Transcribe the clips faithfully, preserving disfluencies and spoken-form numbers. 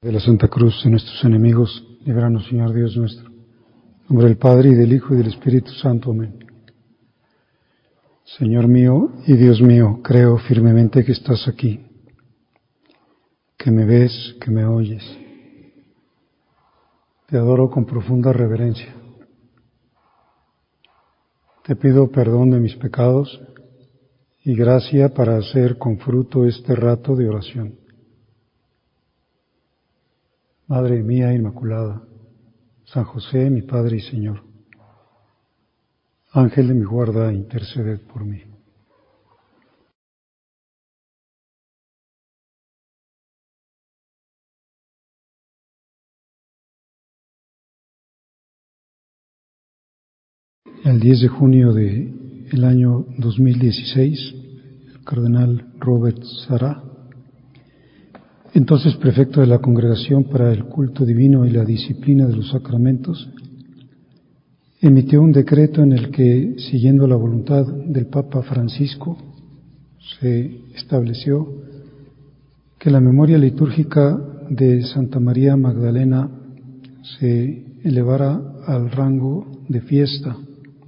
De la Santa Cruz de nuestros enemigos, líbranos, Señor Dios nuestro. En nombre del Padre, y del Hijo, y del Espíritu Santo. Amén. Señor mío y Dios mío, creo firmemente que estás aquí, que me ves, que me oyes. Te adoro con profunda reverencia. Te pido perdón de mis pecados y gracia para hacer con fruto este rato de oración. Madre mía Inmaculada, San José, mi Padre y Señor, Ángel de mi guarda, interceded por mí. El diez de junio del año dos mil dieciséis, el cardenal Robert Sarah, entonces prefecto de la Congregación para el Culto Divino y la Disciplina de los Sacramentos, emitió un decreto en el que, siguiendo la voluntad del Papa Francisco, se estableció que la memoria litúrgica de Santa María Magdalena se elevara al rango de fiesta.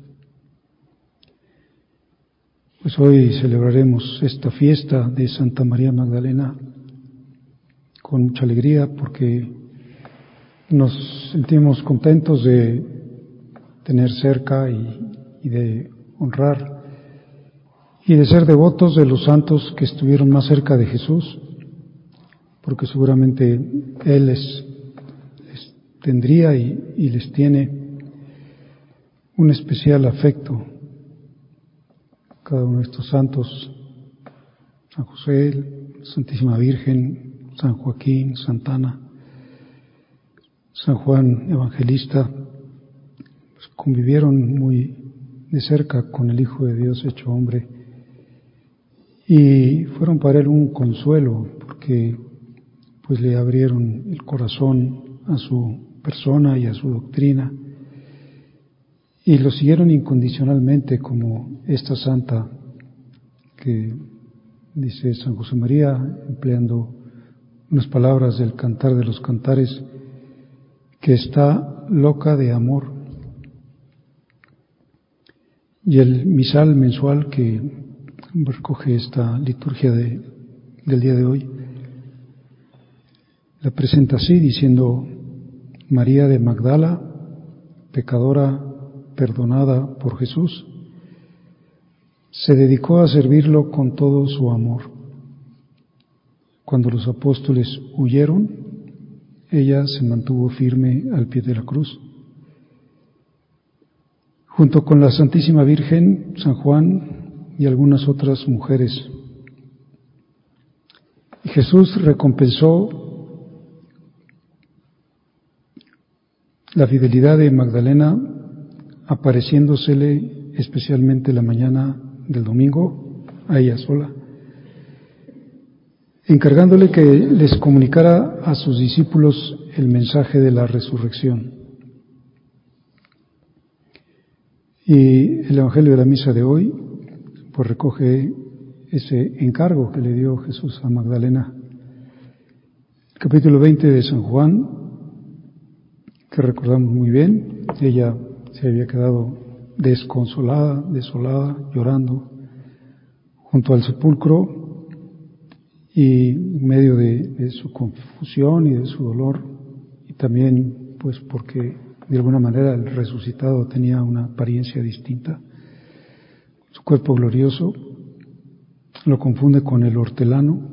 Pues hoy celebraremos esta fiesta de Santa María Magdalena con mucha alegría porque nos sentimos contentos de tener cerca y, y de honrar y de ser devotos de los santos que estuvieron más cerca de Jesús, porque seguramente Él les, les tendría y, y les tiene un especial afecto. Cada uno de estos santos, San José, Santísima Virgen, San Joaquín, Santa Ana, San Juan Evangelista, pues convivieron muy de cerca con el Hijo de Dios hecho hombre y fueron para él un consuelo porque pues le abrieron el corazón a su persona y a su doctrina y lo siguieron incondicionalmente, como esta santa que dice San José María, empleando unas palabras del Cantar de los Cantares, que está loca de amor. Y el misal mensual que recoge esta liturgia de, del día de hoy la presenta así, diciendo: María de Magdala, pecadora perdonada por Jesús, se dedicó a servirlo con todo su amor. Cuando los apóstoles huyeron, ella se mantuvo firme al pie de la cruz. Junto con la Santísima Virgen, San Juan y algunas otras mujeres. Y Jesús recompensó la fidelidad de Magdalena apareciéndosele especialmente la mañana del domingo a ella sola, encargándole que les comunicara a sus discípulos el mensaje de la resurrección. Y el Evangelio de la misa de hoy pues recoge ese encargo que le dio Jesús a Magdalena. El capítulo veinte de San Juan, que recordamos muy bien, ella se había quedado desconsolada, desolada, llorando junto al sepulcro y en medio de, de su confusión y de su dolor, y también pues porque de alguna manera el resucitado tenía una apariencia distinta. Su cuerpo glorioso lo confunde con el hortelano,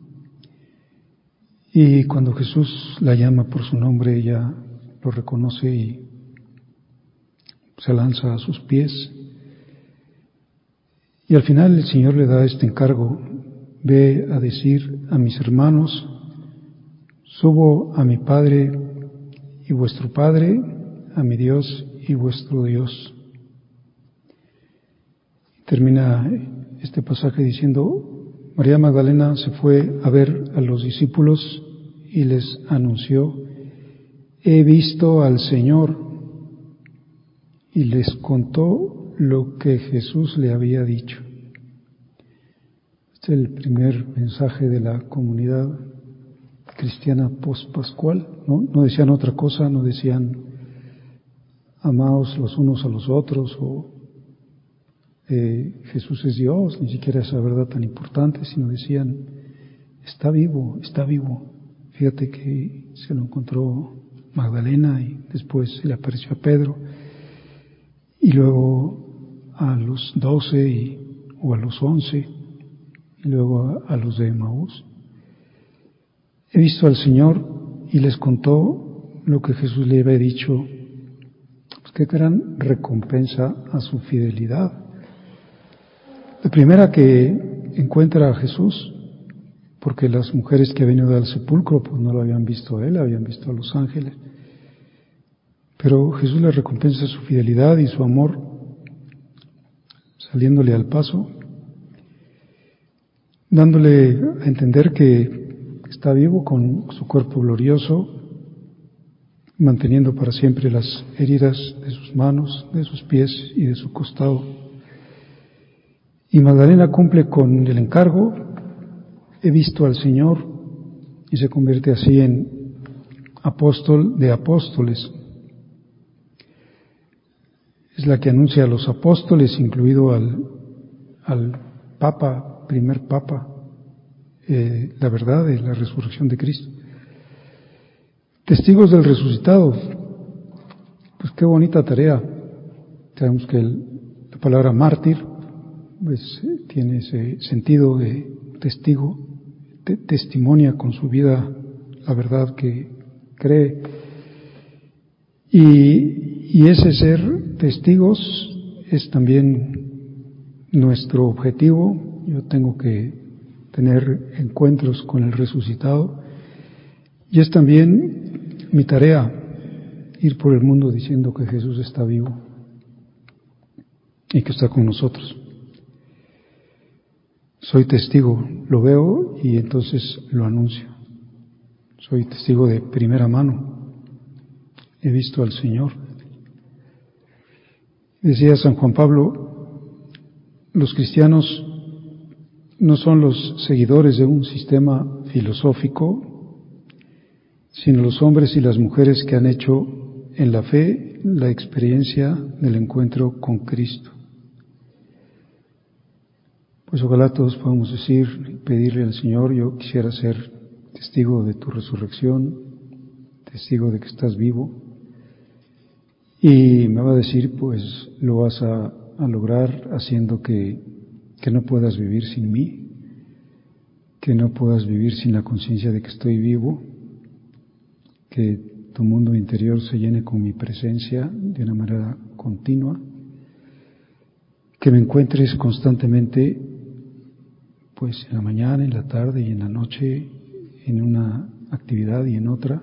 y cuando Jesús la llama por su nombre, ella lo reconoce y se lanza a sus pies. Y al final el Señor le da este encargo: ve a decir a mis hermanos, subo a mi Padre y vuestro Padre, a mi Dios y vuestro Dios. Termina este pasaje diciendo: María Magdalena se fue a ver a los discípulos y les anunció: he visto al Señor. Y les contó lo que Jesús le había dicho. Este es el primer mensaje de la comunidad cristiana post-pascual, ¿no? No decían otra cosa, no decían amaos los unos a los otros o eh, Jesús es Dios, ni siquiera esa verdad tan importante, sino decían está vivo, está vivo. Fíjate que se lo encontró Magdalena y después se le apareció a Pedro y luego a los doce y, o a los once y luego a, a los de Emaús. He visto al Señor y les contó lo que Jesús le había dicho. Pues qué gran recompensa a su fidelidad. La primera que encuentra a Jesús, porque las mujeres que habían ido al sepulcro pues no lo habían visto a él, habían visto a los ángeles. Pero Jesús le recompensa su fidelidad y su amor, saliéndole al paso, dándole a entender que está vivo con su cuerpo glorioso, manteniendo para siempre las heridas de sus manos, de sus pies y de su costado. Y Magdalena cumple con el encargo, he visto al Señor, y se convierte así en apóstol de apóstoles. Es la que anuncia a los apóstoles, incluido al, al Papa, primer Papa, eh, la verdad de la resurrección de Cristo. Testigos del resucitado, pues qué bonita tarea. Sabemos que el, la palabra mártir pues tiene ese sentido de testigo, te, testimonia con su vida la verdad que cree. Y, y ese ser testigos es también nuestro objetivo. Yo tengo que tener encuentros con el resucitado y es también mi tarea ir por el mundo diciendo que Jesús está vivo y que está con nosotros. Soy testigo, lo veo y entonces lo anuncio. Soy testigo de primera mano. He visto al Señor. Decía San Juan Pablo, los cristianos no son los seguidores de un sistema filosófico, sino los hombres y las mujeres que han hecho en la fe la experiencia del encuentro con Cristo. Pues ojalá todos podamos decir, pedirle al Señor, yo quisiera ser testigo de tu resurrección, testigo de que estás vivo, y me va a decir, pues lo vas a, a lograr haciendo que, que no puedas vivir sin mí, que no puedas vivir sin la conciencia de que estoy vivo, que tu mundo interior se llene con mi presencia de una manera continua, que me encuentres constantemente pues en la mañana, en la tarde y en la noche, en una actividad y en otra,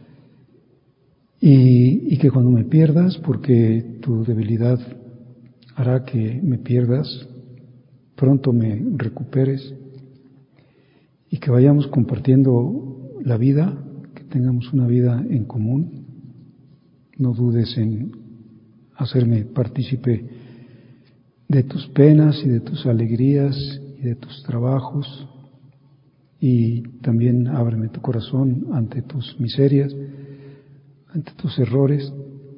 y, y que cuando me pierdas, porque tu debilidad hará que me pierdas, pronto me recuperes y que vayamos compartiendo la vida, que tengamos una vida en común. No dudes en hacerme partícipe de tus penas y de tus alegrías y de tus trabajos, y también ábreme tu corazón ante tus miserias, ante tus errores.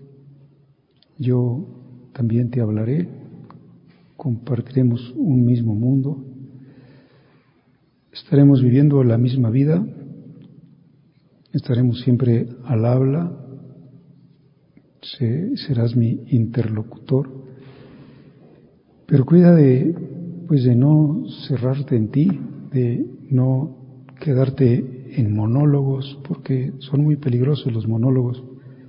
Yo también te hablaré, compartiremos un mismo mundo, estaremos viviendo la misma vida, estaremos siempre al habla, serás mi interlocutor, pero cuida de pues de no cerrarte en ti, de no quedarte en monólogos, porque son muy peligrosos los monólogos.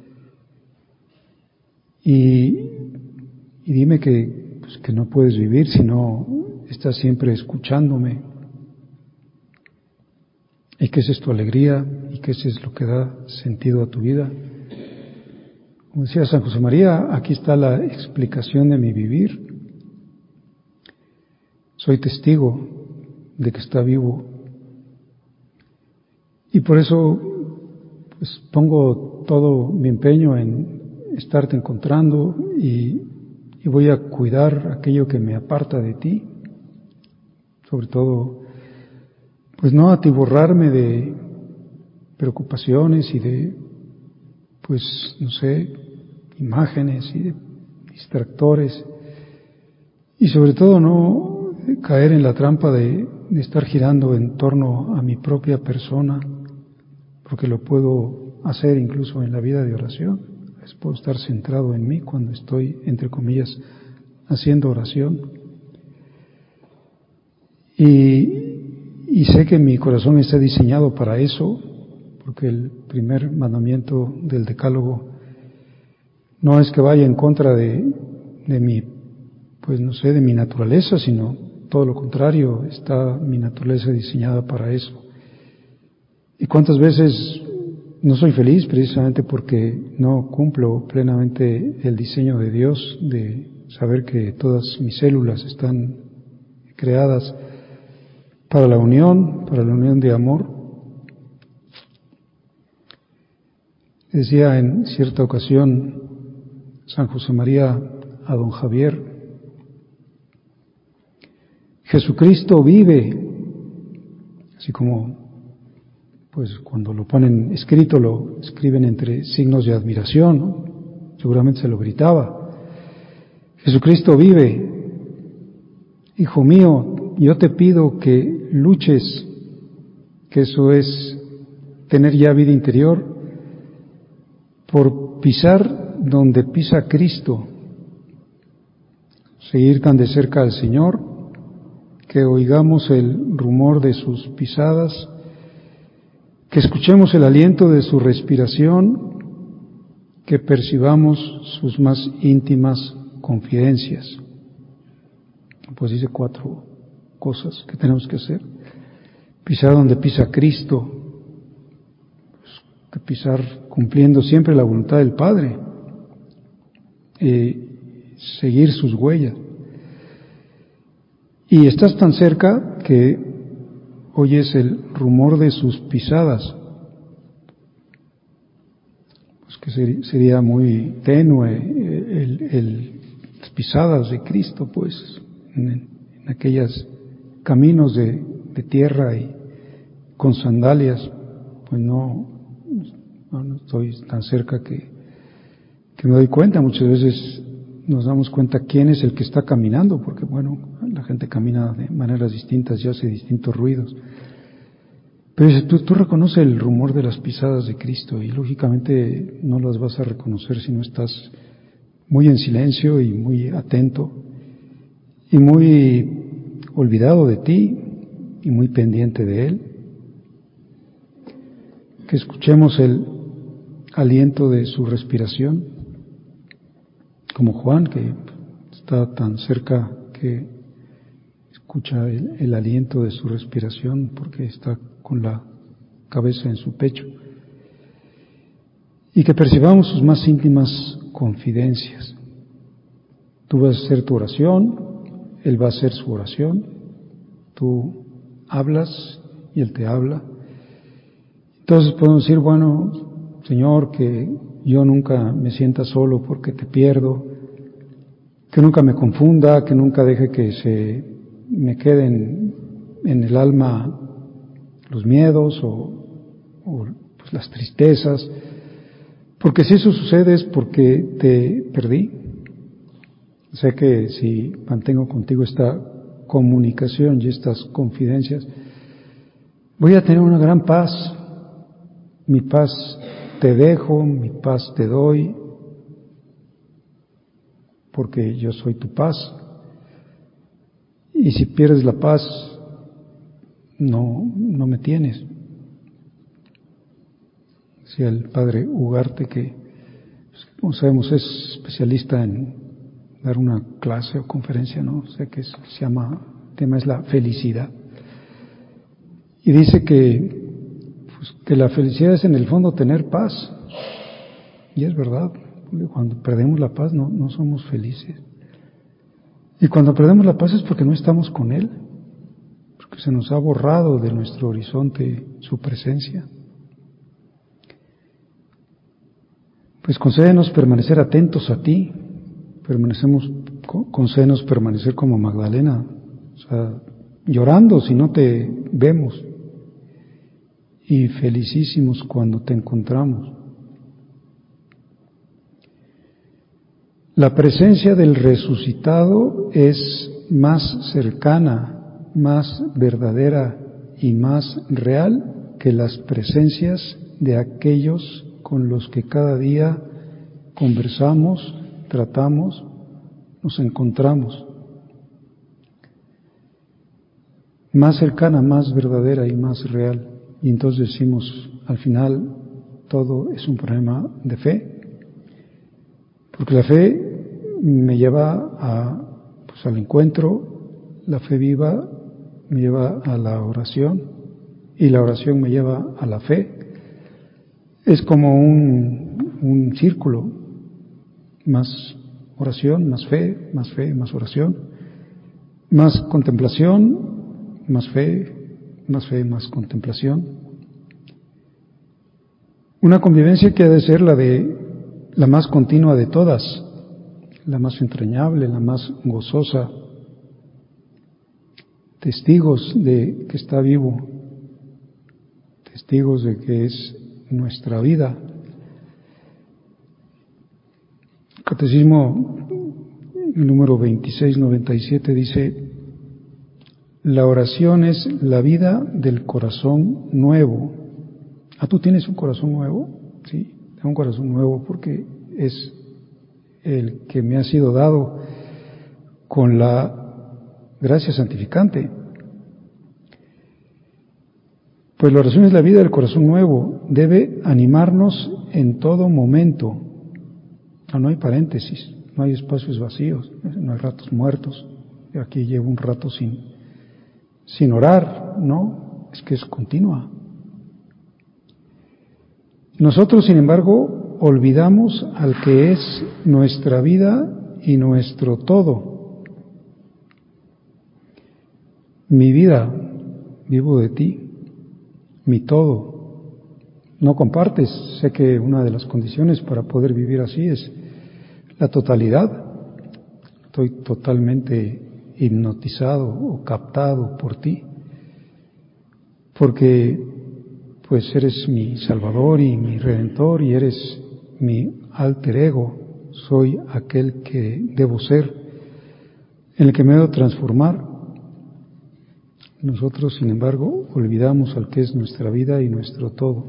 Y, y dime que, pues, que no puedes vivir si no estás siempre escuchándome, y que esa es tu alegría, y que eso es lo que da sentido a tu vida. Como decía San José María, aquí está la explicación de mi vivir. Soy testigo de que está vivo y por eso pues pongo todo mi empeño en estarte encontrando y, y voy a cuidar aquello que me aparta de ti, sobre todo pues no atiborrarme de, preocupaciones y de, pues, no sé, imágenes y de distractores, y sobre todo no caer en la trampa de, de estar girando en torno a mi propia persona, porque lo puedo hacer incluso en la vida de oración. Es, puedo estar centrado en mí cuando estoy, entre comillas, haciendo oración. Y, y sé que mi corazón está diseñado para eso, porque el primer mandamiento del Decálogo no es que vaya en contra de, de mi, pues no sé, de mi naturaleza, sino todo lo contrario, está mi naturaleza diseñada para eso. ¿Y cuántas veces no soy feliz precisamente porque no cumplo plenamente el diseño de Dios, de saber que todas mis células están creadas para la unión, para la unión de amor? Decía en cierta ocasión San José María a don Javier: Jesucristo vive, así como pues cuando lo ponen escrito, lo escriben entre signos de admiración, ¿no? Seguramente se lo gritaba. Jesucristo vive, hijo mío, yo te pido que luches, que eso es tener ya vida interior, por pisar donde pisa Cristo, seguir tan de cerca al Señor, que oigamos el rumor de sus pisadas, que escuchemos el aliento de su respiración, que percibamos sus más íntimas confidencias. Pues dice cuatro cosas que tenemos que hacer. Pisar donde pisa Cristo, pues, que pisar cumpliendo siempre la voluntad del Padre, eh, seguir sus huellas. Y estás tan cerca que oyes el rumor de sus pisadas, pues que sería muy tenue el, el, las pisadas de Cristo, pues, en, en aquellos caminos de, de tierra y con sandalias, pues no, no, no estoy tan cerca que, que me doy cuenta. Muchas veces nos damos cuenta quién es el que está caminando, porque bueno, la gente camina de maneras distintas y hace distintos ruidos. Pero tú, tú reconoces el rumor de las pisadas de Cristo y lógicamente no las vas a reconocer si no estás muy en silencio y muy atento y muy olvidado de ti y muy pendiente de Él. Que escuchemos el aliento de su respiración, como Juan, que está tan cerca que escucha el, el aliento de su respiración porque está con la cabeza en su pecho, y que percibamos sus más íntimas confidencias. Tú vas a hacer tu oración, Él va a hacer su oración, tú hablas y Él te habla. Entonces podemos decir, bueno, Señor, que yo nunca me sienta solo porque te pierdo, que nunca me confunda, que nunca deje que se me queden en el alma los miedos o, o pues las tristezas, porque si eso sucede es porque te perdí. Sé que si mantengo contigo esta comunicación y estas confidencias, voy a tener una gran paz. Mi paz te dejo, mi paz te doy, porque yo soy tu paz. Y si pierdes la paz, no, no me tienes. Decía el padre Ugarte que, pues, como sabemos, es especialista en dar una clase o conferencia, ¿no? O sea, que es, se llama, el tema es la felicidad. Y dice que, pues, que la felicidad es en el fondo tener paz. Y es verdad, porque cuando perdemos la paz no, no somos felices. Y cuando perdemos la paz es porque no estamos con Él, porque se nos ha borrado de nuestro horizonte su presencia. Pues concédenos permanecer atentos a ti, permanecemos, concédenos permanecer como Magdalena, o sea, llorando si no te vemos, y felicísimos cuando te encontramos. La presencia del resucitado es más cercana, más verdadera y más real que las presencias de aquellos con los que cada día conversamos, tratamos, nos encontramos. Más cercana, más verdadera y más real. Y entonces decimos, al final, todo es un problema de fe. Porque la fe me lleva a, pues, al encuentro, la fe viva me lleva a la oración y la oración me lleva a la fe. Es como un, un círculo, más oración, más fe, más fe, más oración, más contemplación, más fe, más fe, más contemplación. Una convivencia que ha de ser la de la más continua de todas, la más entrañable, la más gozosa, testigos de que está vivo, testigos de que es nuestra vida. El Catecismo, el número veintiséis noventa y siete dice: la oración es la vida del corazón nuevo. Ah, ¿tú tienes un corazón nuevo? Sí, tengo un corazón nuevo porque es el que me ha sido dado con la gracia santificante. Pues la oración es la vida del corazón nuevo, debe animarnos en todo momento. Ah, no hay paréntesis, no hay espacios vacíos, no hay ratos muertos. Yo aquí llevo un rato sin, sin orar, no, es que es continua. Nosotros, sin embargo, olvidamos al que es nuestra vida y nuestro todo. Mi vida, vivo de ti, mi todo. No compartes, sé que una de las condiciones para poder vivir así es la totalidad. Estoy totalmente hipnotizado o captado por ti, porque pues eres mi Salvador y mi Redentor y eres mi alter ego, soy aquel que debo ser, en el que me debo transformar. Nosotros, sin embargo, olvidamos al que es nuestra vida y nuestro todo.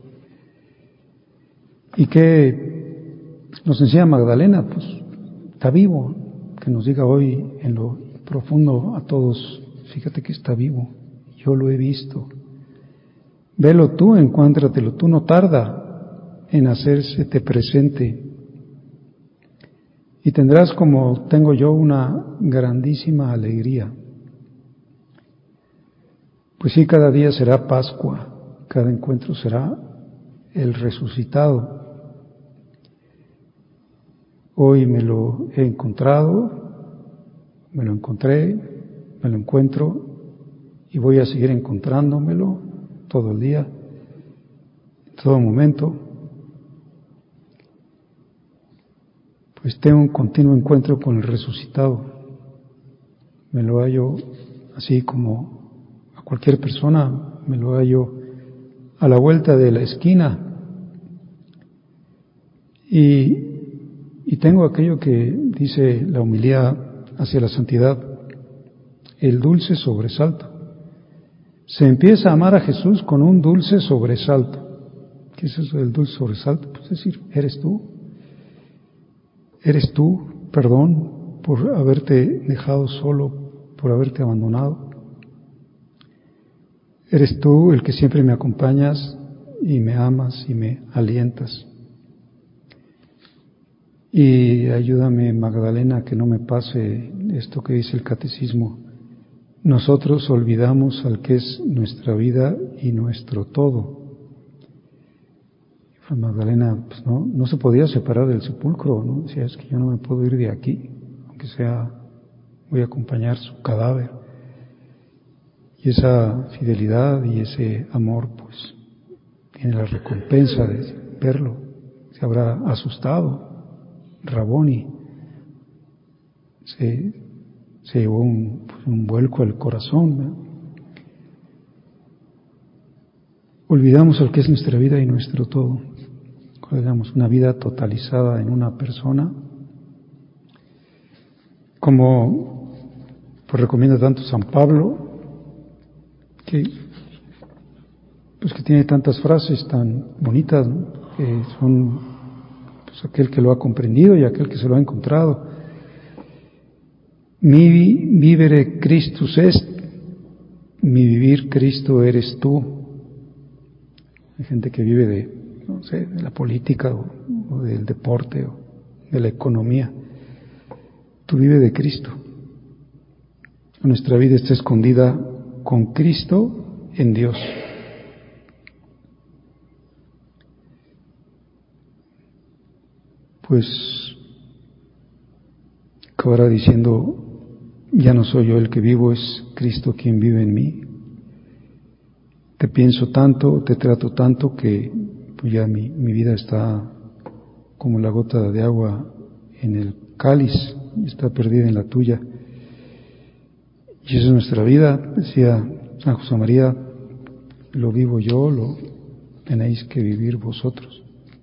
¿Y qué nos enseña Magdalena? Pues está vivo, que nos diga hoy en lo profundo a todos, fíjate que está vivo, yo lo he visto. Velo tú, encuéntratelo tú, no tarda en hacérsete presente. Y tendrás, como tengo yo, una grandísima alegría. Pues sí, cada día será Pascua, cada encuentro será el resucitado. Hoy me lo he encontrado, me lo encontré, me lo encuentro y voy a seguir encontrándomelo todo el día, en todo momento. Pues tengo un continuo encuentro con el resucitado. Me lo hallo así como a cualquier persona, me lo hallo a la vuelta de la esquina. Y, y tengo aquello que dice la homilía hacia la santidad, el dulce sobresalto. Se empieza a amar a Jesús con un dulce sobresalto. ¿Qué es eso del dulce sobresalto? Pues es decir, eres tú. Eres tú, perdón por haberte dejado solo, por haberte abandonado. Eres tú el que siempre me acompañas y me amas y me alientas. Y ayúdame, Magdalena, que no me pase esto que dice el Catecismo. Nosotros olvidamos al que es nuestra vida y nuestro todo. Magdalena, pues no, no se podía separar del sepulcro, ¿no? Decía, es que yo no me puedo ir de aquí, aunque sea, voy a acompañar su cadáver. Y esa fidelidad y ese amor, pues, tiene la recompensa de verlo. Se habrá asustado. Raboni se se llevó un, pues un vuelco al corazón, ¿verdad? olvidamos lo que es nuestra vida y nuestro todo. Digamos, una vida totalizada en una persona, como pues recomienda tanto San Pablo, que pues que tiene tantas frases tan bonitas, ¿no? Que son pues, aquel que lo ha comprendido y aquel que se lo ha encontrado. Mi vivere Christus est, mi vivir Cristo eres tú. Hay gente que vive de, no sé, de la política o, o del deporte o de la economía. Tú vives de Cristo. Nuestra vida está escondida con Cristo en Dios. Pues acabará diciendo, ya no soy yo el que vivo, es Cristo quien vive en mí. Te pienso tanto, te trato tanto que pues ya mi, mi vida está como la gota de agua en el cáliz, está perdida en la tuya. Y esa es nuestra vida, decía San José María, lo vivo yo, lo tenéis que vivir vosotros.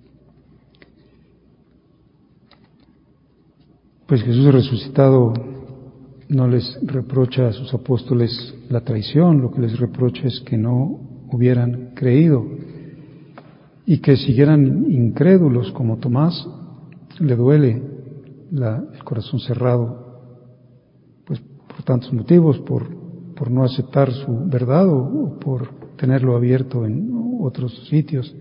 Pues Jesús resucitado no les reprocha a sus apóstoles la traición, lo que les reprocha es que no hubieran creído y que siguieran incrédulos como Tomás. Le duele la, el corazón cerrado, pues por tantos motivos, por, por no aceptar su verdad o, o por tenerlo abierto en otros sitios.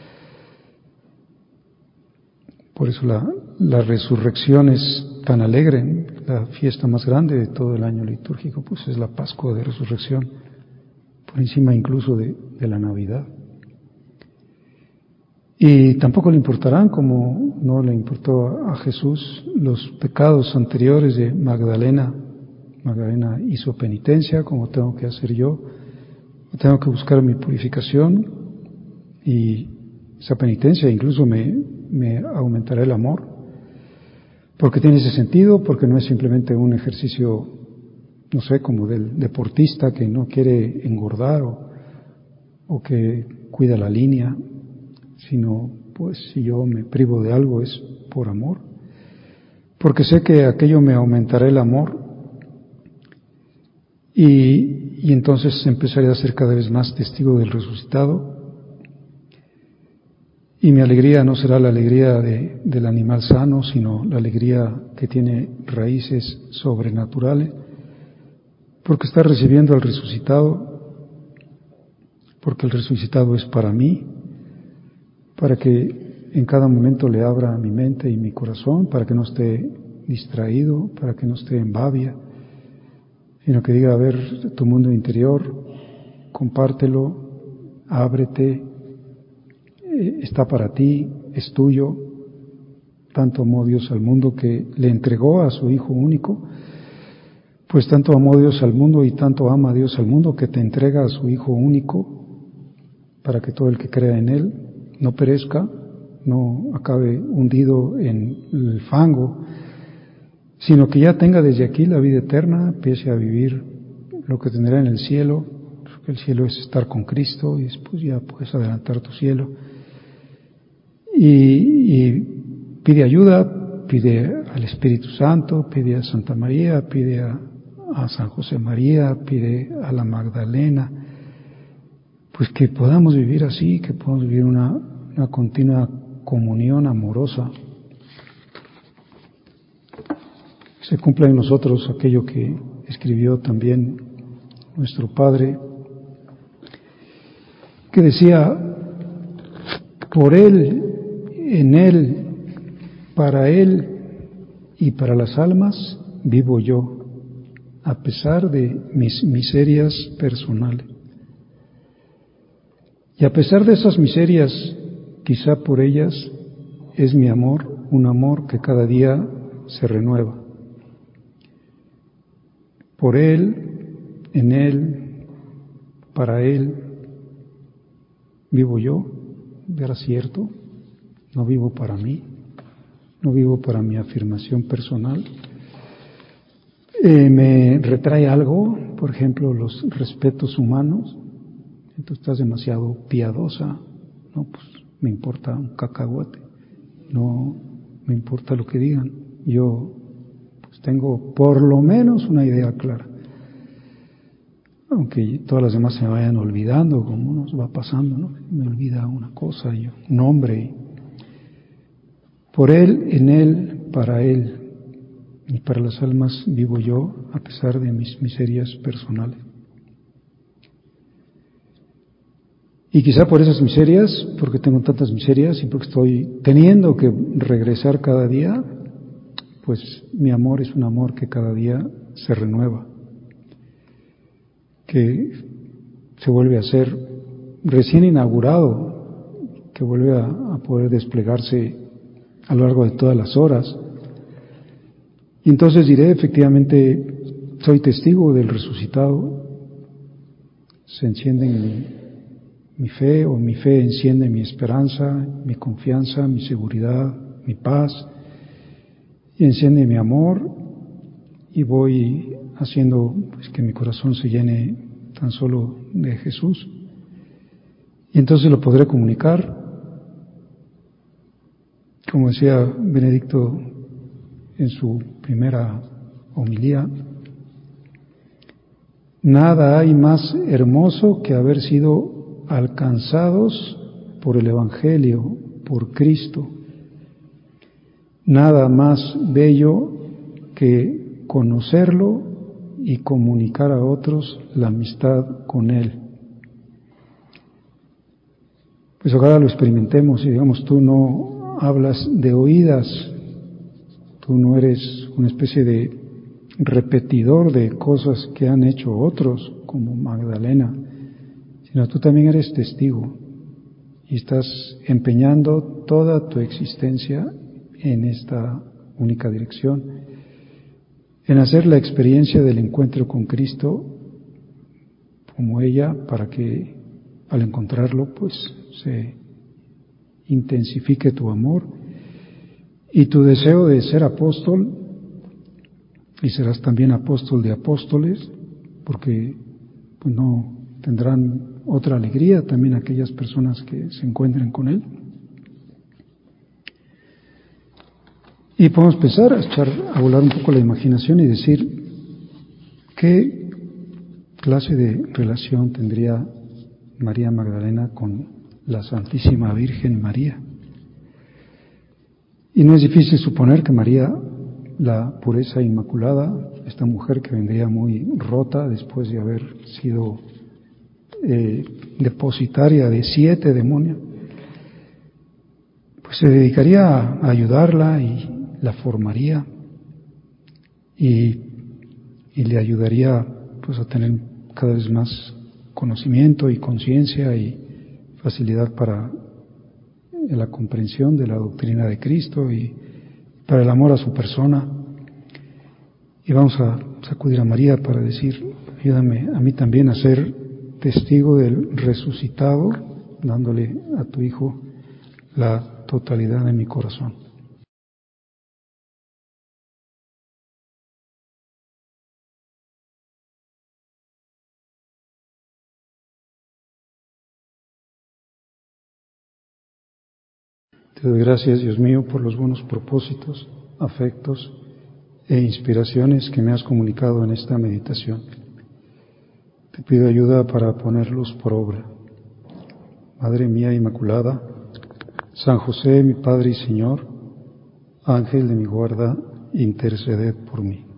Por eso la, la resurrección es tan alegre. La fiesta más grande de todo el año litúrgico pues es la Pascua de Resurrección, por encima incluso de, de la Navidad. Y tampoco le importarán, como no le importó a Jesús, los pecados anteriores de Magdalena. Magdalena hizo penitencia, como tengo que hacer yo. Tengo que buscar mi purificación y esa penitencia incluso me, me aumentará el amor. Porque tiene ese sentido, porque no es simplemente un ejercicio, no sé, como del deportista que no quiere engordar o, o que cuida la línea, sino pues si yo me privo de algo es por amor, porque sé que aquello me aumentará el amor y, y entonces empezaré a ser cada vez más testigo del resucitado. Y mi alegría no será la alegría de, del animal sano, sino la alegría que tiene raíces sobrenaturales, porque está recibiendo al resucitado, porque el resucitado es para mí, para que en cada momento le abra mi mente y mi corazón, para que no esté distraído, para que no esté en babia, sino que diga, a ver, tu mundo interior, compártelo, ábrete, está para ti, es tuyo. Tanto amó Dios al mundo que le entregó a su Hijo único, pues tanto amó Dios al mundo y tanto ama Dios al mundo que te entrega a su Hijo único para que todo el que crea en Él no perezca, no acabe hundido en el fango, sino que ya tenga desde aquí la vida eterna, empiece a vivir lo que tendrá en el cielo, porque el cielo es estar con Cristo y después ya puedes adelantar tu cielo. Y, y pide ayuda, pide al Espíritu Santo, pide a Santa María, pide a, a San José María, pide a la Magdalena, pues que podamos vivir así, que podamos vivir una, una continua comunión amorosa. Se cumpla en nosotros aquello que escribió también nuestro Padre, que decía, por Él, en Él, para Él y para las almas vivo yo, a pesar de mis miserias personales. Y a pesar de esas miserias, quizá por ellas, es mi amor, un amor que cada día se renueva. Por Él, en Él, para Él, vivo yo, ¿era cierto? No vivo para mí, no vivo para mi afirmación personal. Eh, me retrae algo, por ejemplo, los respetos humanos, tú estás demasiado piadosa. No, pues me importa un cacahuate, no me importa lo que digan. Yo pues tengo por lo menos una idea clara. Aunque todas las demás se me vayan olvidando, como nos va pasando, ¿no? Me olvida una cosa, yo, un nombre. Por Él, en Él, para Él y para las almas vivo yo, a pesar de mis miserias personales. Y quizá por esas miserias, porque tengo tantas miserias y porque estoy teniendo que regresar cada día, pues mi amor es un amor que cada día se renueva, que se vuelve a ser recién inaugurado, que vuelve a, a poder desplegarse a lo largo de todas las horas. Y entonces diré, efectivamente, soy testigo del resucitado, se enciende en mi, mi fe, o mi fe enciende mi esperanza, mi confianza, mi seguridad, mi paz, y enciende mi amor, y voy haciendo pues, que mi corazón se llene tan solo de Jesús. Y entonces lo podré comunicar, como decía Benedicto en su primera homilía, nada hay más hermoso que haber sido alcanzados por el Evangelio, por Cristo. Nada más bello que conocerlo y comunicar a otros la amistad con Él. Pues ojalá lo experimentemos y digamos, tú no hablas de oídas, tú no eres una especie de repetidor de cosas que han hecho otros, como Magdalena, sino tú también eres testigo y estás empeñando toda tu existencia en esta única dirección, en hacer la experiencia del encuentro con Cristo como ella, para que al encontrarlo pues se intensifique tu amor y tu deseo de ser apóstol, y serás también apóstol de apóstoles, porque pues, no tendrán otra alegría también aquellas personas que se encuentren con Él. Y podemos empezar a echar a volar un poco la imaginación y decir qué clase de relación tendría María Magdalena con la Santísima Virgen María. Y no es difícil suponer que María, la pureza inmaculada, esta mujer que vendría muy rota después de haber sido eh, depositaria de siete demonios, pues se dedicaría a ayudarla y la formaría y, y le ayudaría pues a tener cada vez más conocimiento y conciencia y facilidad para la comprensión de la doctrina de Cristo y para el amor a su persona. Y vamos a sacudir a María para decir, ayúdame a mí también a ser testigo del resucitado, dándole a tu Hijo la totalidad de mi corazón. Te doy gracias, Dios mío, por los buenos propósitos, afectos e inspiraciones que me has comunicado en esta meditación. Te pido ayuda para ponerlos por obra. Madre mía Inmaculada, San José, mi Padre y Señor, Ángel de mi guarda, interceded por mí.